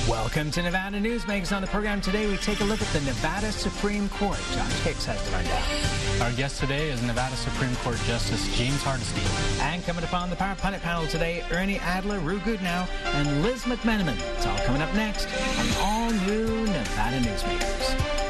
Welcome to Nevada Newsmakers. On the program today, we take a look at the Nevada Supreme Court. Josh Hicks has the rundown. Our guest today is Nevada Supreme Court Justice James Hardesty. And coming up on the Power Pundit panel today, Ernie Adler, Rue Goodenow, and Liz McMenamin. It's all coming up next on all new Nevada Newsmakers.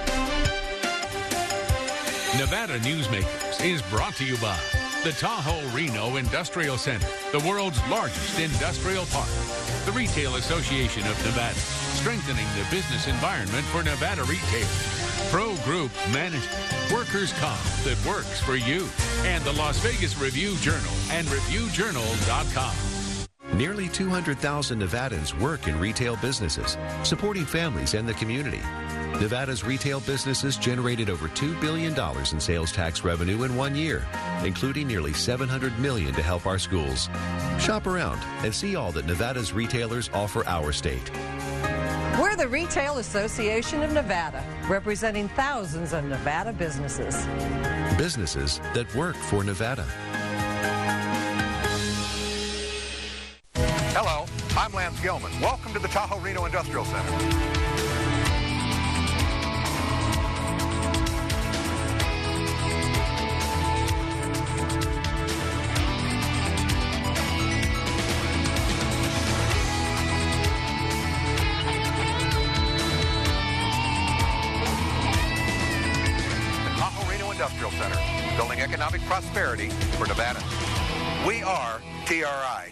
Nevada Newsmakers is brought to you by the Tahoe-Reno Industrial Center, the world's largest industrial park. The Retail Association of Nevada, strengthening the business environment for Nevada retailers. Pro Group Management, workers' comp that works for you. And the Las Vegas Review-Journal and ReviewJournal.com. Nearly 200,000 Nevadans work in retail businesses, supporting families and the community. Nevada's retail businesses generated over $2 billion in sales tax revenue in 1 year, including nearly $700 million to help our schools. Shop around and see all that Nevada's retailers offer our state. We're the Retail Association of Nevada, representing thousands of Nevada businesses. Businesses that work for Nevada. Hello, I'm Lance Gilman. Welcome to the Tahoe-Reno Industrial Center. Industrial Center, building economic prosperity for Nevada. We are TRI.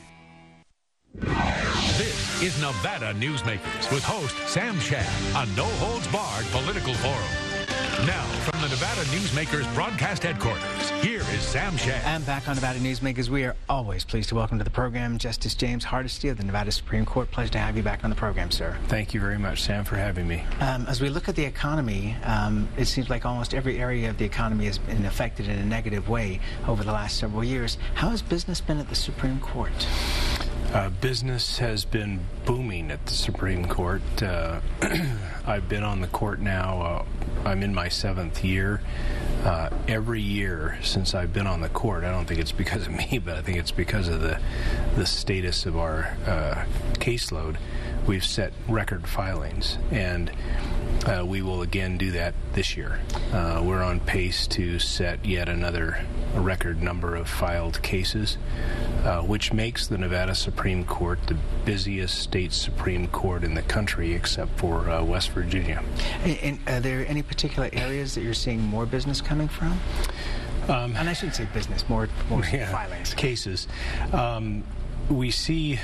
This is Nevada Newsmakers with host Sam Shad, a no-holds-barred political forum. Now, from the Nevada Newsmakers broadcast headquarters, here is Sam Shad. And back on Nevada Newsmakers, we are always pleased to welcome to the program Justice James Hardesty of the Nevada Supreme Court. Pleasure to have you back on the program, sir. Thank you very much, Sam, for having me. As we look at the economy, it seems like almost every area of the economy has been affected in a negative way over the last several years. How has business been at the Supreme Court? Business has been booming at the Supreme Court. I've been on the court now, I'm in my 7th year. Every year since I've been on the court, I don't think it's because of me, but I think it's because of the status of our caseload, we've set record filings, and we will again do that this year. We're on pace to set yet another record number of filed cases, which makes the Nevada Supreme Court the busiest state Supreme Court in the country, except for West Virginia. And are there any particular areas that you're seeing more business coming from? And I shouldn't say business, more filings. Cases. We see...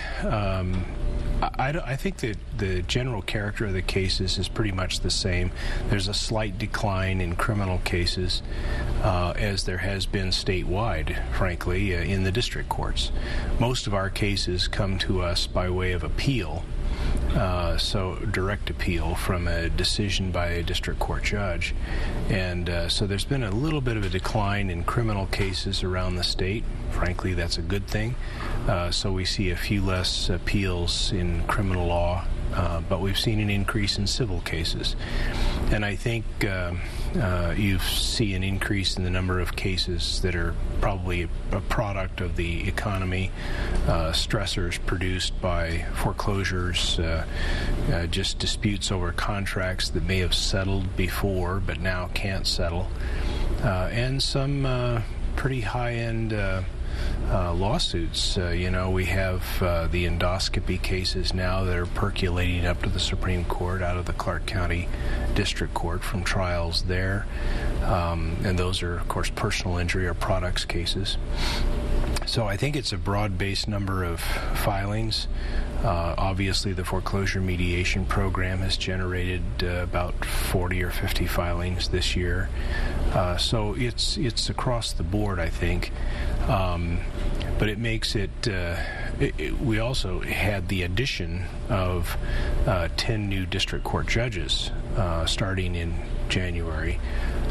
I think that the general character of the cases is pretty much the same. There's a slight decline in criminal cases, as there has been statewide, frankly, in the district courts. Most of our cases come to us by way of appeal, so direct appeal from a decision by a district court judge. And so there's been a little bit of a decline in criminal cases around the state. Frankly, that's a good thing. So we see a few less appeals in criminal law, but we've seen an increase in civil cases. And I think you see an increase in the number of cases that are probably a product of the economy, stressors produced by foreclosures, just disputes over contracts that may have settled before but now can't settle, and some pretty high-end lawsuits. We have the endoscopy cases now that are percolating up to the Supreme Court out of the Clark County District Court from trials there. And those are, of course, personal injury or products cases. So I think it's a broad-based number of filings. Obviously, the foreclosure mediation program has generated about 40 or 50 filings this year. So it's across the board, I think. But it makes it, we also had the addition of 10 new district court judges starting in January.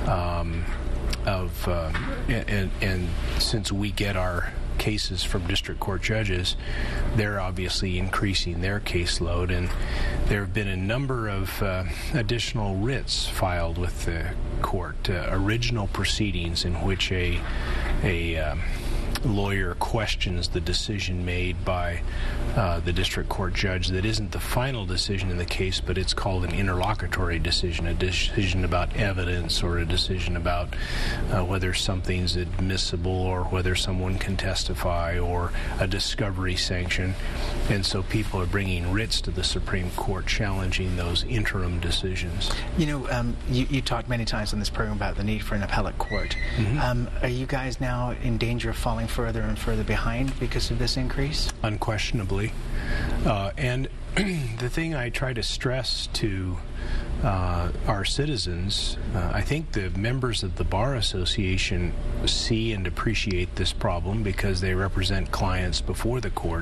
And since we get our cases from district court judges, they're obviously increasing their caseload, and there have been a number of additional writs filed with the court, original proceedings in which a lawyer questions the decision made by the district court judge that isn't the final decision in the case, but it's called an interlocutory decision, a decision about evidence or a decision about whether something's admissible or whether someone can testify or a discovery sanction. And so people are bringing writs to the Supreme Court challenging those interim decisions. You know, you talked many times on this program about the need for an appellate court. Are you guys now in danger of falling further and further behind because of this increase? Unquestionably. And the thing I try to stress to our citizens, I think the members of the Bar Association see and appreciate this problem because they represent clients before the court.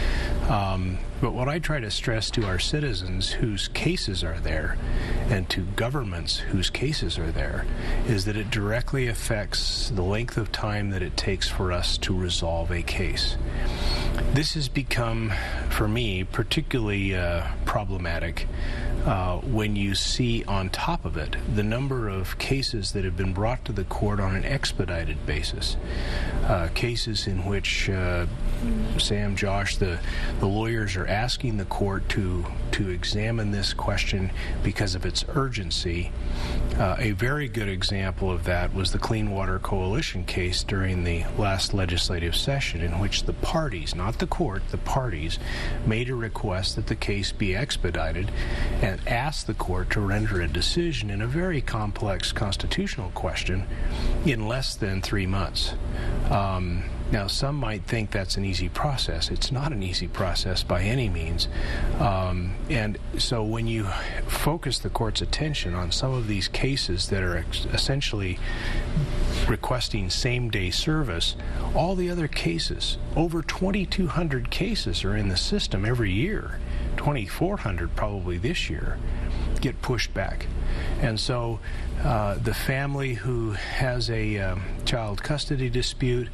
But what I try to stress to our citizens whose cases are there and to governments whose cases are there is that it directly affects the length of time that it takes for us to resolve a case. This has become, for me, particularly problematic when you see on top of it the number of cases that have been brought to the court on an expedited basis. Cases in which Sam, Josh, the lawyers are asking the court to examine this question because of its urgency. A very good example of that was the Clean Water Coalition case during the last legislative session, in which the parties, not the court, the parties, made a request that the case be expedited and asked the court to render a decision in a very complex constitutional question in less than 3 months. Now, some might think that's an easy process. It's not an easy process by any means. And so when you focus the court's attention on some of these cases that are essentially requesting same-day service, all the other cases, over 2,200 cases are in the system every year, 2,400 probably this year, get pushed back. And so the family who has a child custody dispute,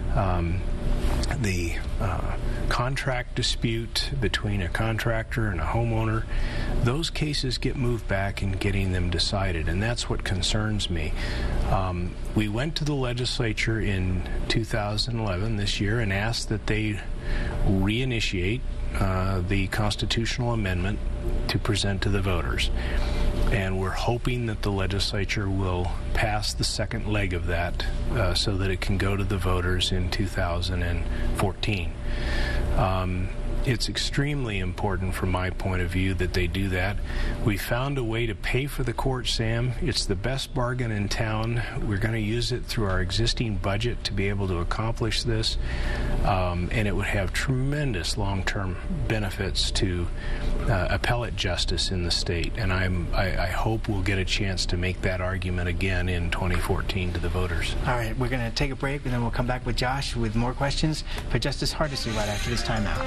the contract dispute between a contractor and a homeowner, those cases get moved back in getting them decided, and that's what concerns me. We went to the legislature in 2011, this year, and asked that they reinitiate the constitutional amendment to present to the voters. And we're hoping that the legislature will pass the second leg of that so that it can go to the voters in 2014. It's extremely important from my point of view that they do that. We found a way to pay for the court, Sam. It's the best bargain in town. We're going to use it through our existing budget to be able to accomplish this, and it would have tremendous long-term benefits to appellate justice in the state. And I hope we'll get a chance to make that argument again in 2014 to the voters. All right, we're going to take a break, and then we'll come back with Josh with more questions for Justice Hardesty right after this timeout.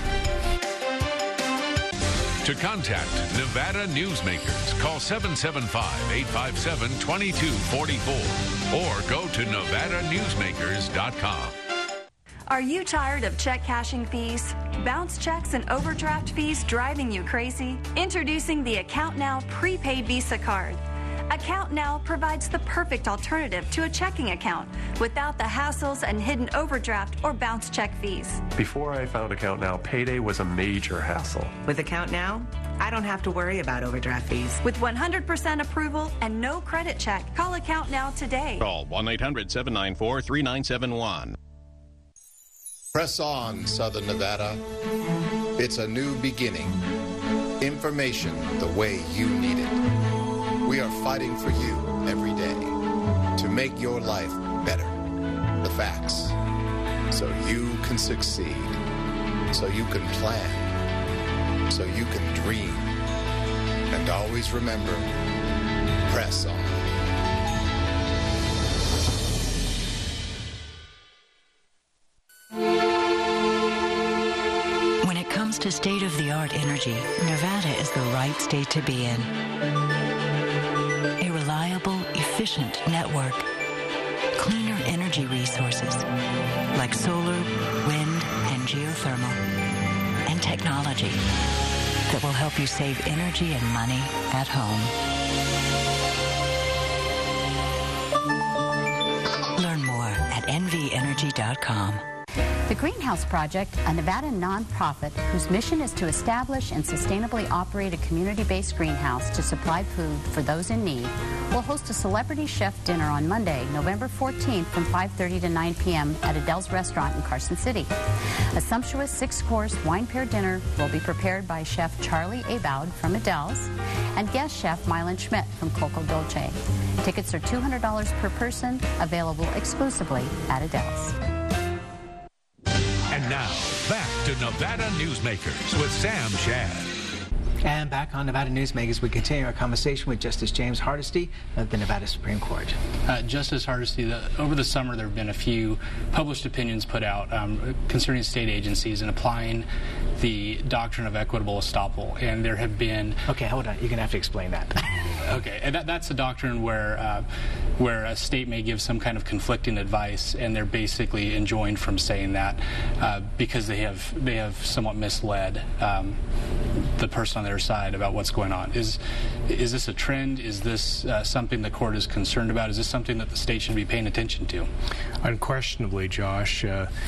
To contact Nevada Newsmakers, call 775-857-2244 or go to NevadaNewsmakers.com. Are you tired of check cashing fees, bounce checks, and overdraft fees driving you crazy? Introducing the Account Now prepaid Visa card. Account Now provides the perfect alternative to a checking account without the hassles and hidden overdraft or bounce check fees. Before I found Account Now, payday was a major hassle. With Account Now, I don't have to worry about overdraft fees. With 100% approval and no credit check, call Account Now today. Call 1-800-794-3971. Press on, Southern Nevada. It's a new beginning. Information the way you need it. We are fighting for you every day to make your life better. The facts. So you can succeed. So you can plan. So you can dream. And always remember, press on. When it comes to state-of-the-art energy, Nevada is the right state to be in. A reliable, efficient network. Cleaner energy resources like solar, wind, and geothermal. And technology that will help you save energy and money at home. Learn more at NVEnergy.com. NevadaEnergy.com. The Greenhouse Project, a Nevada nonprofit whose mission is to establish and sustainably operate a community-based greenhouse to supply food for those in need, will host a celebrity chef dinner on Monday, November 14th from 5:30 to 9 p.m. at Adele's Restaurant in Carson City. A sumptuous 6-course wine pair dinner will be prepared by Chef Charlie Abaud from Adele's and guest chef Mylan Schmidt from Coco Dolce. Tickets are $200 per person, available exclusively at Adele's. And now, back to Nevada Newsmakers with Sam Shad. And back on Nevada Newsmakers, we continue our conversation with Justice James Hardesty of the Nevada Supreme Court. Justice Hardesty, over the summer there have been a few published opinions put out concerning state agencies and applying the doctrine of equitable estoppel. And there have been... Okay, hold on. You're going to have to explain that. Okay, and that's a doctrine where a state may give some kind of conflicting advice, and they're basically enjoined from saying that because they have somewhat misled the person on their side about what's going on. Is this a trend? Is this something the court is concerned about? Is this something that the state should be paying attention to? Unquestionably, Josh.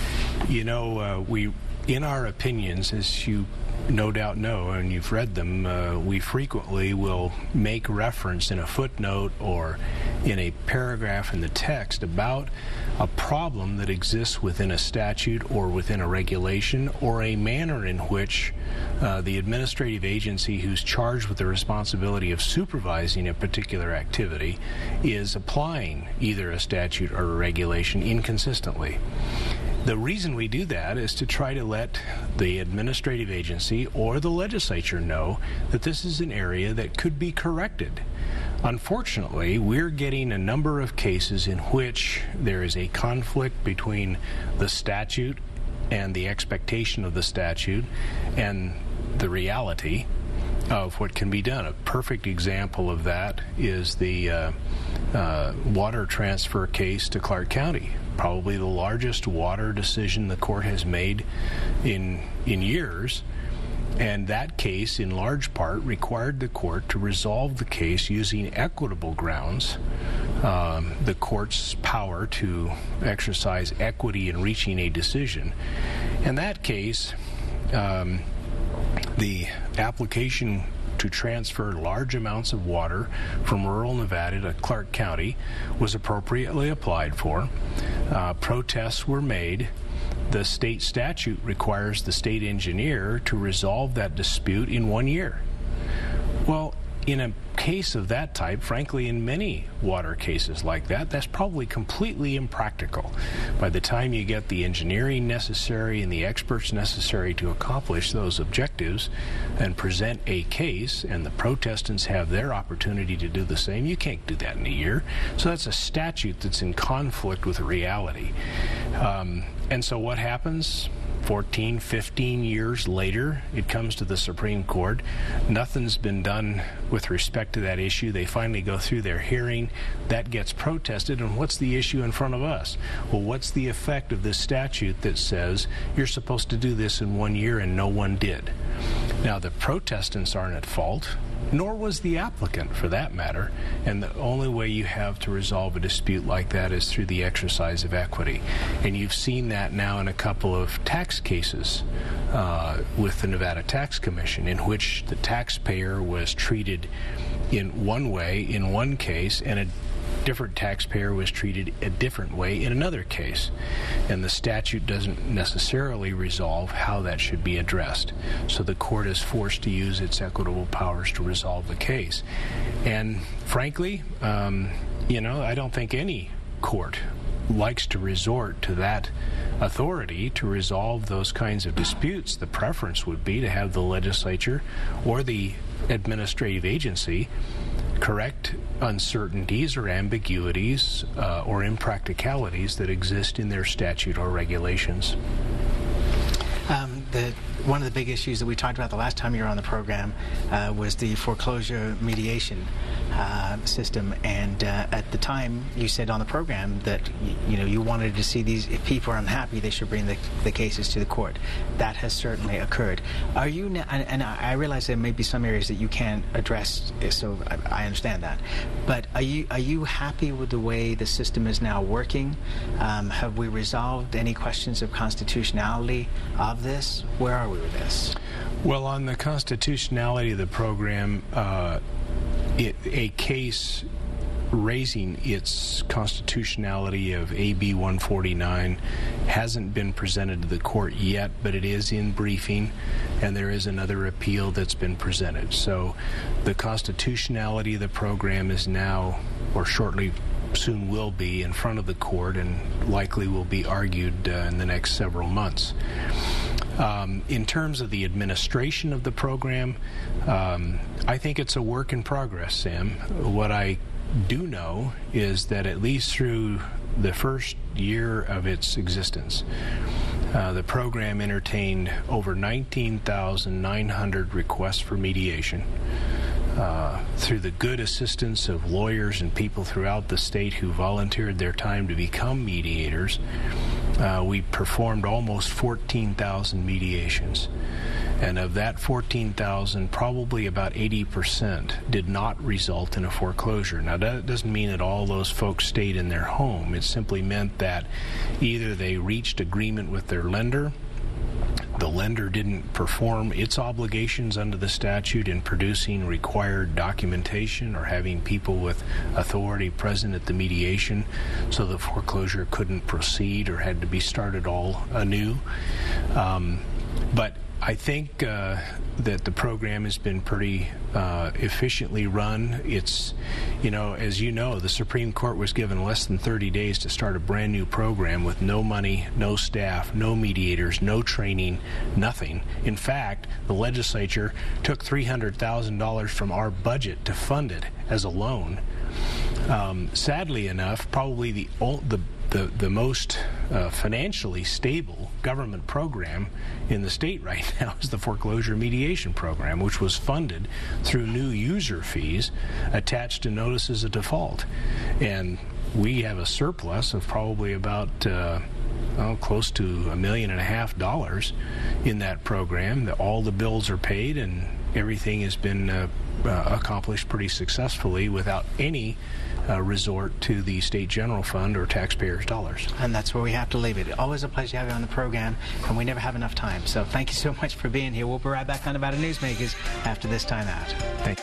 We, in our opinions, as you no doubt know, and you've read them, we frequently will make reference in a footnote or in a paragraph in the text about a problem that exists within a statute or within a regulation or a manner in which the administrative agency who's charged with the responsibility of supervising a particular activity is applying either a statute or a regulation inconsistently. The reason we do that is to try to let the administrative agency or the legislature know that this is an area that could be corrected. Unfortunately, we're getting a number of cases in which there is a conflict between the statute and the expectation of the statute and the reality of what can be done. A perfect example of that is the water transfer case to Clark County. Probably the largest water decision the court has made in years. And that case, in large part, required the court to resolve the case using equitable grounds, the court's power to exercise equity in reaching a decision. In that case, the application to transfer large amounts of water from rural Nevada to Clark County was appropriately applied for. Protests were made. The state statute requires the state engineer to resolve that dispute in 1 year. Well, in a case of that type, frankly, in many water cases like that, that's probably completely impractical. By the time you get the engineering necessary and the experts necessary to accomplish those objectives and present a case, and the protestants have their opportunity to do the same, you can't do that in a year. So that's a statute that's in conflict with reality. And so what happens? 14, 15 years later, it comes to the Supreme Court. Nothing's been done with respect to that issue. They finally go through their hearing. That gets protested. And what's the issue in front of us? Well, what's the effect of this statute that says you're supposed to do this in 1 year and no one did? Now, the protestants aren't at fault, nor was the applicant, for that matter. And the only way you have to resolve a dispute like that is through the exercise of equity. And you've seen that now in a couple of tax cases with the Nevada Tax Commission, in which the taxpayer was treated in one way in one case, and a different taxpayer was treated a different way in another case. And the statute doesn't necessarily resolve how that should be addressed. So the court is forced to use its equitable powers to resolve the case. And frankly, I don't think any court likes to resort to that authority to resolve those kinds of disputes. The preference would be to have the legislature or the administrative agency correct uncertainties or ambiguities or impracticalities that exist in their statute or regulations. one of the big issues that we talked about the last time you were on the program was the foreclosure mediation system, and at the time you said on the program that you wanted to see these, if people are unhappy, they should bring the cases to the court. That has certainly occurred. Are you now, and I realize there may be some areas that you can't address, so I understand that, but are you happy with the way the system is now working? Have we resolved any questions of constitutionality of this? Where are we with this? Well, on the constitutionality of the program, a case raising its constitutionality of AB 149 hasn't been presented to the court yet, but it is in briefing, and there is another appeal that's been presented. So the constitutionality of the program is now, or shortly soon will be, in front of the court and likely will be argued in the next several months. In terms of the administration of the program, I think it's a work in progress, Sam. What I do know is that at least through the first year of its existence, the program entertained over 19,900 requests for mediation. Through the good assistance of lawyers and people throughout the state who volunteered their time to become mediators, we performed almost 14,000 mediations. And of that 14,000, probably about 80% did not result in a foreclosure. Now, that doesn't mean that all those folks stayed in their home. It simply meant that either they reached agreement with their lender, the lender didn't perform its obligations under the statute in producing required documentation or having people with authority present at the mediation, so the foreclosure couldn't proceed or had to be started all anew. But I think that the program has been pretty efficiently run. It's, as you know, the Supreme Court was given less than 30 days to start a brand new program with no money, no staff, no mediators, no training, nothing. In fact, the legislature took $300,000 from our budget to fund it as a loan. Sadly enough, probably the most financially stable government program in the state right now is the foreclosure mediation program, which was funded through new user fees attached to notices of default. And we have a surplus of probably about close to $1.5 million in that program. All the bills are paid and everything has been accomplished pretty successfully without any resort to the state general fund or taxpayers' dollars. And that's where we have to leave it. Always a pleasure to have you on the program, and we never have enough time. So thank you so much for being here. We'll be right back on Nevada Newsmakers after this time out. Thank you.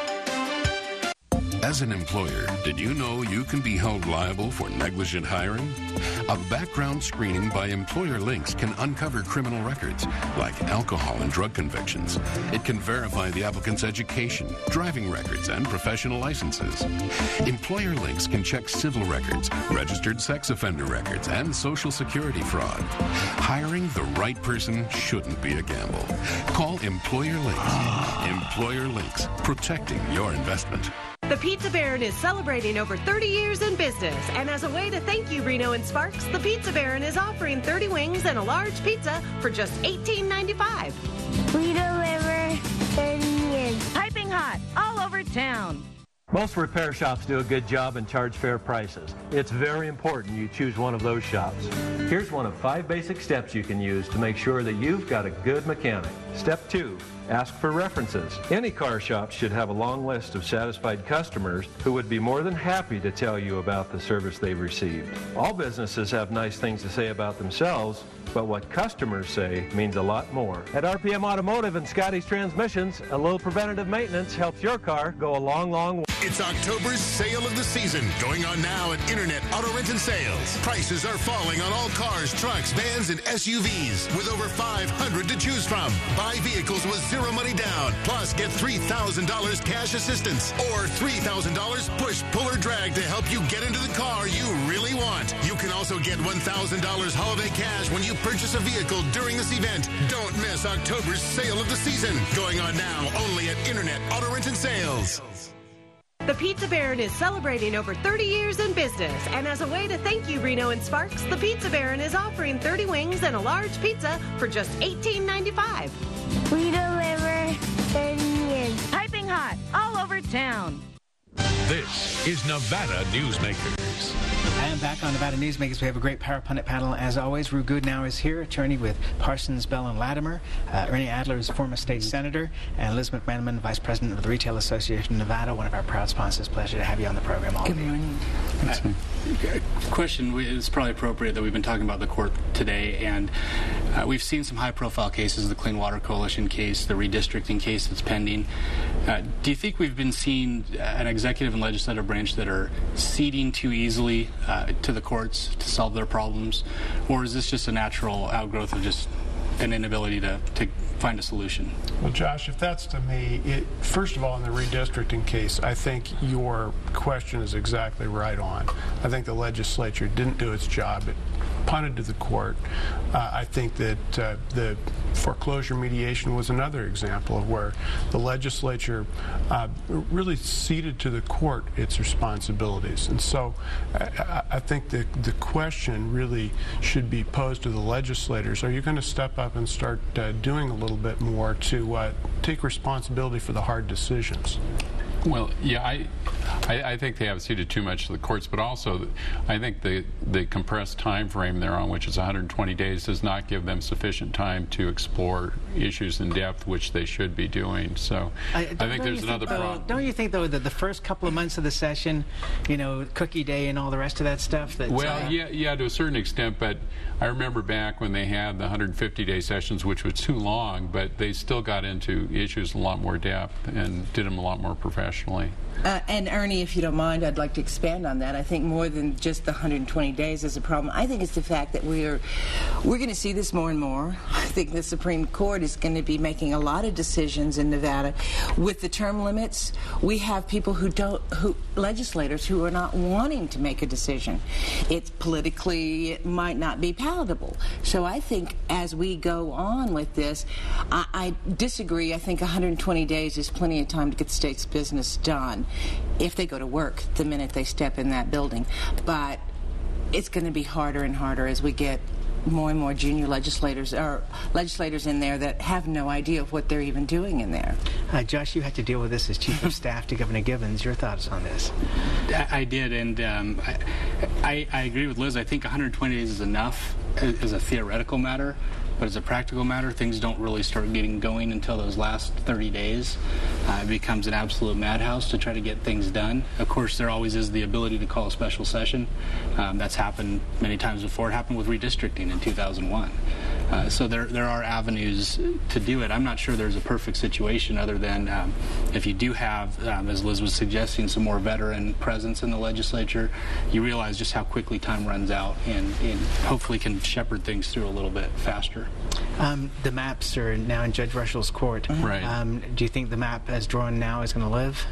As an employer, did you know you can be held liable for negligent hiring? A background screening by Employer Links can uncover criminal records like alcohol and drug convictions. It can verify the applicant's education, driving records, and professional licenses. Employer Links can check civil records, registered sex offender records, and Social Security fraud. Hiring the right person shouldn't be a gamble. Call Employer Links. Employer Links, protecting your investment. The Pizza Baron is celebrating over 30 years in business, and as a way to thank you, Reno and Sparks, the Pizza Baron is offering 30 wings and a large pizza for just $18.95. We deliver 30 years. Piping hot, all over town. Most repair shops do a good job and charge fair prices. It's very important you choose one of those shops. Here's one of 5 basic steps you can use to make sure that you've got a good mechanic. Step 2. Ask for references. Any car shop should have a long list of satisfied customers who would be more than happy to tell you about the service they've received. All businesses have nice things to say about themselves, but what customers say means a lot more. At RPM Automotive and Scotty's Transmissions, a little preventative maintenance helps your car go a long, long way. It's October's sale of the season, going on now at Internet Auto Rent and Sales. Prices are falling on all cars, trucks, vans, and SUVs, with over $500 to choose from. Buy vehicles with zero money down, plus get $3,000 cash assistance or $3,000 push, pull, or drag to help you get into the car you really want. You can also get $1,000 holiday cash when you purchase a vehicle during this event. Don't miss October's sale of the season, going on now only at Internet Auto Rent and Sales. The Pizza Baron is celebrating over 30 years in business, and as a way to thank you, Reno and Sparks, the Pizza Baron is offering 30 wings and a large pizza for just $18.95. We deliver 30 years. Piping hot all over town. This is Nevada Newsmakers. And back on Nevada Newsmakers, we have a great Power Pundit panel. As always, Rue Goodenow is here, attorney with Parsons, Bell & Latimer. Ernie Adler is former state senator. And Liz McMenamin, vice president of the Retail Association of Nevada, one of our proud sponsors. Pleasure to have you on the program. Good morning. Question is probably appropriate that we've been talking about the court today, and we've seen some high-profile cases, the Clean Water Coalition case, the redistricting case that's pending. Do you think we've been seeing an executive and legislative branch that are ceding too easily to the courts to solve their problems, or is this just a natural outgrowth of just an inability to find a solution? Well, Josh, if that's to me, first of all, in the redistricting case, I think your question is exactly right on. I think the legislature didn't do its job. It punted to the court. I think that the foreclosure mediation was another example of where the legislature really ceded to the court its responsibilities. And so I think the question really should be posed to the legislators. Are you going to step up and start doing a little bit more to take responsibility for the hard decisions? Well, yeah, I think they have ceded too much to the courts, but also I think the compressed time frame they're on, which is 120 days, does not give them sufficient time to explore issues in depth, which they should be doing. So I think there's another problem. Don't you think, though, that the first couple of months of the session, you know, cookie day and all the rest of that stuff? Well, yeah, to a certain extent, but I remember back when they had the 150-day sessions, which was too long, but they still got into issues in a lot more depth and did them a lot more professionally. And Ernie, if you don't mind, I'd like to expand on that. I think more than just the 120 days is a problem. I think it's the fact that we're going to see this more and more. I think the Supreme Court is going to be making a lot of decisions in Nevada with the term limits. We have people legislators who are not wanting to make a decision. It might not be palatable. So I think as we go on with this, I disagree. I think 120 days is plenty of time to get the state's business done if they go to work the minute they step in that building. But it's going to be harder and harder as we get more and more junior legislators or legislators in there that have no idea of what they're even doing in there. Josh, you had to deal with this as Chief of Staff to Governor Givens. Your thoughts on this? I did, and I agree with Liz. I think 120 days is enough as a theoretical matter. But as a practical matter, things don't really start getting going until those last 30 days. It becomes an absolute madhouse to try to get things done. Of course, there always is the ability to call a special session. That's happened many times before. It happened with redistricting in 2001. So there are avenues to do it. I'm not sure there's a perfect situation other than if you do have, as Liz was suggesting, some more veteran presence in the legislature, you realize just how quickly time runs out and hopefully can shepherd things through a little bit faster. The maps are now in Judge Russell's court. Right. Do you think the map as drawn now is going to live?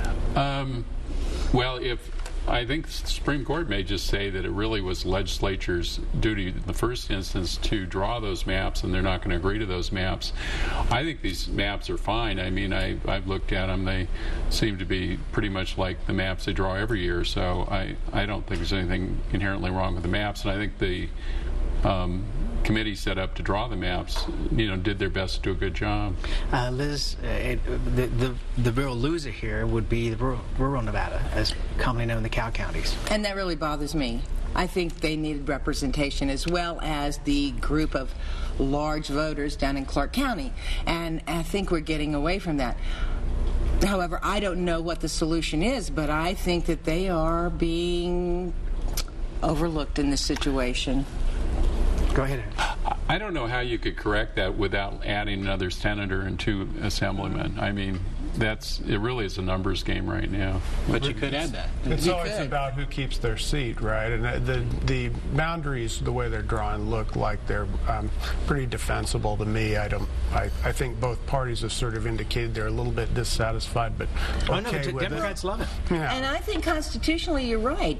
Well, I think the Supreme Court may just say that it really was legislature's duty in the first instance to draw those maps, and they're not going to agree to those maps. I think these maps are fine. I mean, I've looked at them. They seem to be pretty much like the maps they draw every year, so I don't think there's anything inherently wrong with the maps, and I think the committee set up to draw the maps, did their best to do a good job. Liz, the real loser here would be the rural Nevada, as commonly known in the cow counties. And that really bothers me. I think they needed representation as well as the group of large voters down in Clark County. And I think we're getting away from that. However, I don't know what the solution is, but I think that they are being overlooked in this situation. Go ahead. I don't know how you could correct that without adding another senator and 2 assemblymen. I mean, it really is a numbers game right now. But you could add that. It's always about who keeps their seat, right? And the boundaries, the way they're drawn, look like they're pretty defensible to me. I think both parties have sort of indicated they're a little bit dissatisfied, but okay with Democrats love it. Yeah. And I think constitutionally, you're right.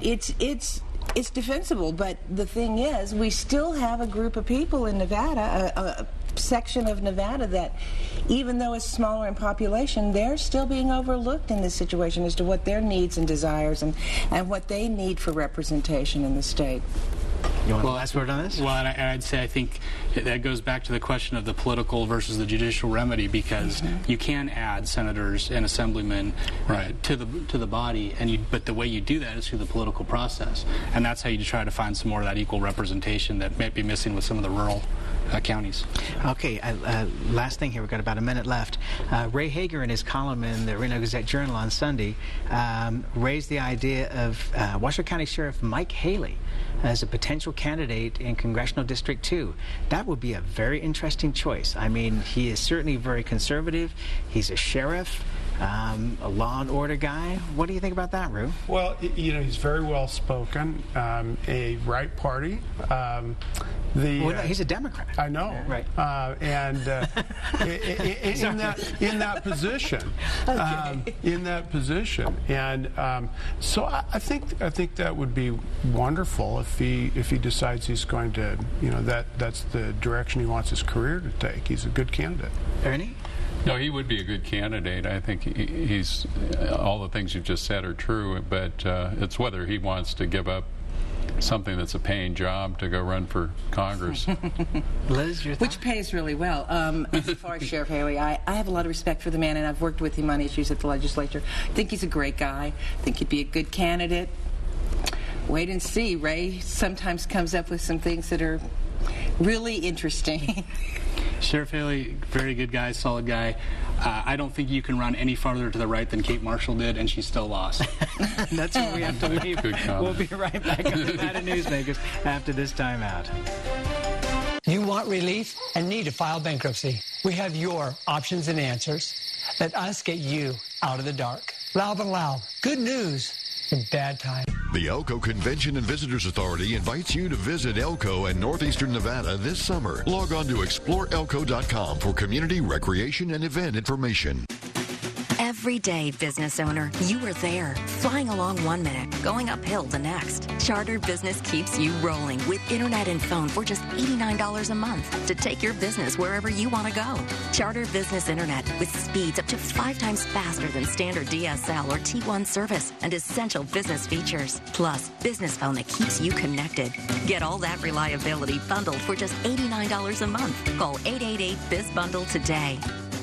It's defensible, but the thing is, we still have a group of people in Nevada, section of Nevada that, even though it's smaller in population, they're still being overlooked in this situation as to what their needs and desires and what they need for representation in the state. You want the last word on this? Well, and I'd say I think that goes back to the question of the political versus the judicial remedy, because you can add senators and assemblymen to the body, but the way you do that is through the political process, and that's how you try to find some more of that equal representation that might be missing with some of the rural counties. Okay, last thing here, we've got about a minute left. Ray Hager, in his column in the Reno Gazette-Journal on Sunday, raised the idea of Washoe County Sheriff Mike Haley as a potential candidate in Congressional District 2. That would be a very interesting choice. I mean, he is certainly very conservative. He's a sheriff, a law and order guy. What do you think about that, Rue? Well, you know, he's very well spoken, a right party. He's a Democrat. I know, right? In that position, and so I think that would be wonderful if he decides he's going to, you know, that's the direction he wants his career to take. He's a good candidate. Ernie? No, he would be a good candidate. I think he's all the things you've just said are true, but it's whether he wants to give up something that's a paying job to go run for Congress. Liz, your thoughts? Which pays really well. As far as Sheriff Haley, I have a lot of respect for the man, and I've worked with him on issues at the legislature. I think he's a great guy. I think he'd be a good candidate. Wait and see. Ray sometimes comes up with some things that are really interesting. Sheriff Haley, very good guy, solid guy. I don't think you can run any farther to the right than Kate Marshall did, and she still lost. That's where we have to leave. We'll be right back on Nevada Newsmakers after this time out. You want relief and need to file bankruptcy. We have your options and answers. Let us get you out of the dark. Laub and Laub, good news in bad times. The Elko Convention and Visitors Authority invites you to visit Elko and Northeastern Nevada this summer. Log on to exploreelko.com for community, recreation, and event information. Everyday business owner, you are there, flying along 1 minute, going uphill the next. Charter Business keeps you rolling with internet and phone for just $89 a month to take your business wherever you want to go. Charter Business Internet with speeds up to 5 times faster than standard DSL or T1 service and essential business features. Plus, business phone that keeps you connected. Get all that reliability bundled for just $89 a month. Call 888-BIZ-BUNDLE today.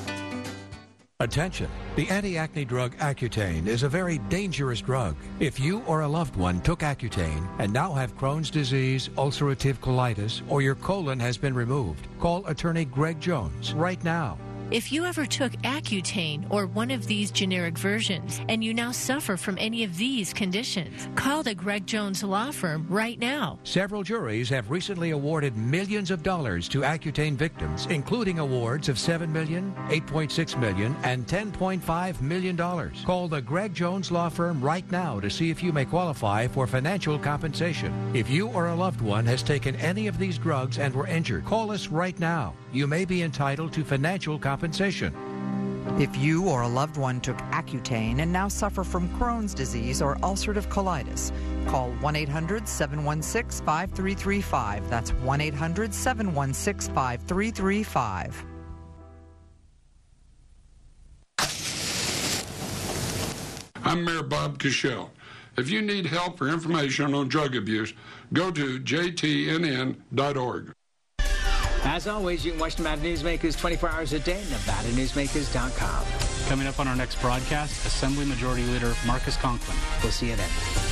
Attention! The anti-acne drug Accutane is a very dangerous drug. If you or a loved one took Accutane and now have Crohn's disease, ulcerative colitis, or your colon has been removed, call attorney Greg Jones right now. If you ever took Accutane or one of these generic versions and you now suffer from any of these conditions, call the Greg Jones Law Firm right now. Several juries have recently awarded millions of dollars to Accutane victims, including awards of $7 million, $8.6 million, and $10.5 million. Call the Greg Jones Law Firm right now to see if you may qualify for financial compensation. If you or a loved one has taken any of these drugs and were injured, call us right now. You may be entitled to financial compensation. If you or a loved one took Accutane and now suffer from Crohn's disease or ulcerative colitis, call 1-800-716-5335. That's 1-800-716-5335. I'm Mayor Bob Cashel. If you need help or information on drug abuse, go to jtnn.org. As always, you can watch Nevada Newsmakers 24 hours a day at NevadaNewsmakers.com. Coming up on our next broadcast, Assembly Majority Leader Marcus Conklin. We'll see you then.